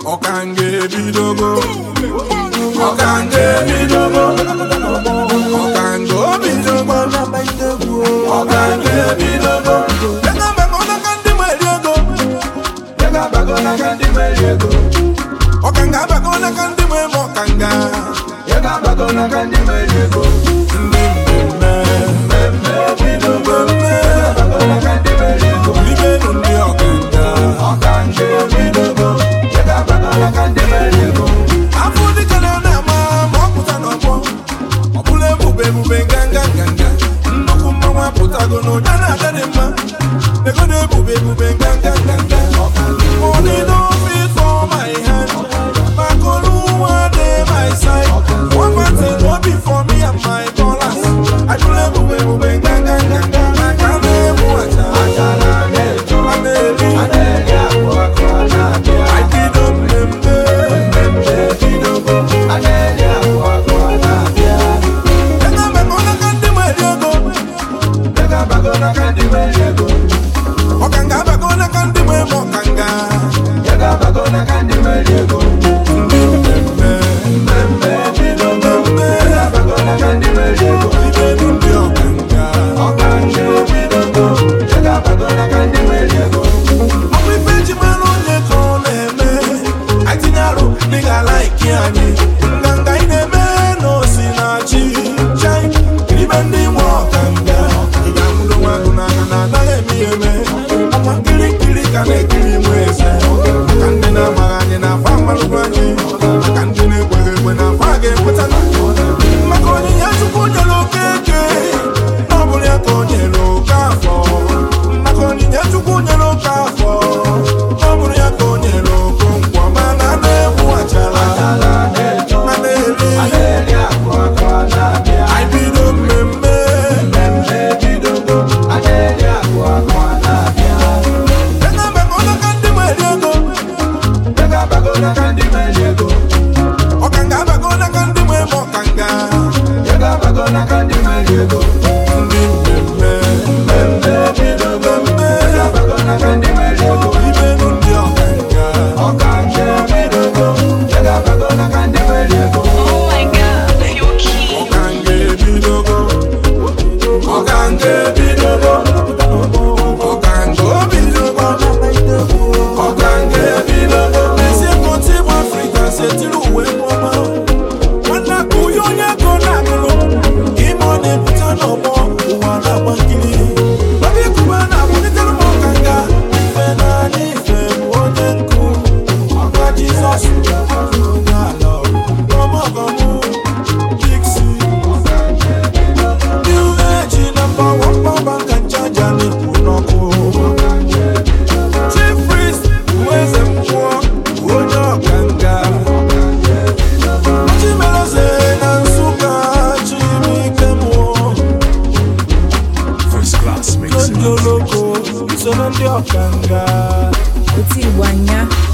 Okange bidogo, Okange bidogo, Okango bidogo, Okange bidogo. Lega bagona kandi mwelego, lega bagona kandi mwelego. Okanga bagona kandi mwe mokanga, lega bagona kandi mwelego. Mbembe bidogo, bagona kandi mwelego. Libeno ndi okanga, Okange bidogo. Afudi kalona mama puta no po. Obule bube bube ganga ganga. Ndoku mama puta gono dana dana ma. Nego de bube bube ganga ganga. Money don't fit for my hand. Makolu one day my side. One man say no be for me and my dollars. I bule bube bube ganga ganga. Makame muacha. Aneli. Okanga bagona kandi mwe mokanga, yaga bagona kandi mwe lego. Mbembe bidogo, yaga bagona kandi mwe lego. Libenu ndi okanga, Okange bidogo, yaga bagona kandi mwe lego. Omi feji mano nyeko neme, atinyaro niga like yani. Nganga ineme no sinachi, chai libendi mokanga. Igamudo waguna kana eme, kiri kiri kane kiri mwese. Kandina magani na fama lugani, kandine kwe na fage putana. Makoni yesu kunyelo keke, nobuli ya konyelo kafo. Makoni yesu kunyelo kafo, nobuli ya konyelo konkwa. Manane muachala, maneli, I bido membe, bidogo, Okanga bagona kandi mwe mokanga, yaga bagona kandi mwe lego. Mbembe bidogo, yaga bagona kandi mwe lego. Libenu ndi okanga, Okange bidogo, yaga bagona kandi mwe lego. Oh my God, you're cute. Okange bidogo, Okange bidogo, Okango bidogo, Okange bidogo. C'est loué mama. Wana kuyonya kona kolo. Imone putano mo. Wana bankili. Babi kubana bonitelo mokanga. Fena ni fe wonenku. Aka Jesus. Aka love. Mama kamu. Dixie. New age number one baba kanchanja ni kunoko. Chief priest. Weze mkwa. Wonya kanga. First class mix. Uti wanya